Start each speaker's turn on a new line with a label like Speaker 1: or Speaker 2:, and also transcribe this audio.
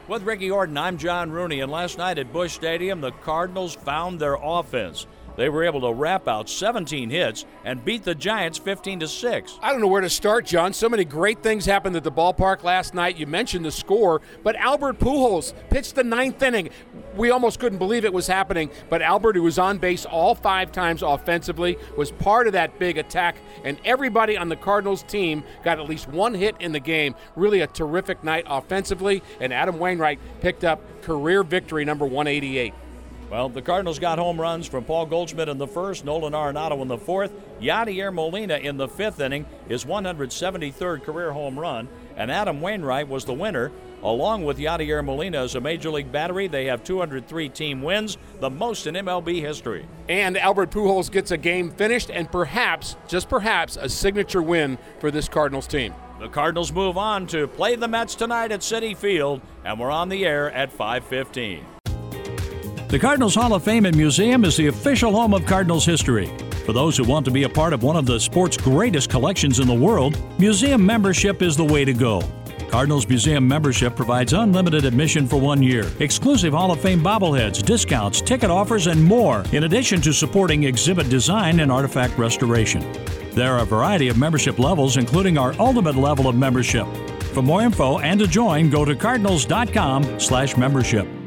Speaker 1: With Ricky Orton, I'm John Rooney, and last night at Busch Stadium, the Cardinals found their offense. They were able to rap out 17 hits and beat the Giants 15-6.
Speaker 2: I don't know where to start, John. So many great things happened at the ballpark last night. You mentioned the score, but Albert Pujols pitched the 9th inning. We almost couldn't believe it was happening, but Albert, who was on base all 5 times offensively, was part of that big attack, and everybody on the Cardinals team got at least 1 hit in the game. Really a terrific night offensively, and Adam Wainwright picked up career victory number 188.
Speaker 1: Well, the Cardinals got home runs from Paul Goldschmidt in the first, Nolan Arenado in the 4th, Yadier Molina in the 5th inning, his 173rd career home run, and Adam Wainwright was the winner. Along with Yadier Molina as a Major League battery, they have 203 team wins, the most in MLB history.
Speaker 2: And Albert Pujols gets a game finished and perhaps, just perhaps, a signature win for this Cardinals team.
Speaker 1: The Cardinals move on to play the Mets tonight at Citi Field, and we're on the air at 5:15.
Speaker 3: The Cardinals Hall of Fame and Museum is the official home of Cardinals history. For those who want to be a part of one of the sport's greatest collections in the world, museum membership is the way to go. Cardinals Museum membership provides unlimited admission for 1 year, exclusive Hall of Fame bobbleheads, discounts, ticket offers, and more, in addition to supporting exhibit design and artifact restoration. There are a variety of membership levels, including our ultimate level of membership. For more info and to join, go to cardinals.com/membership.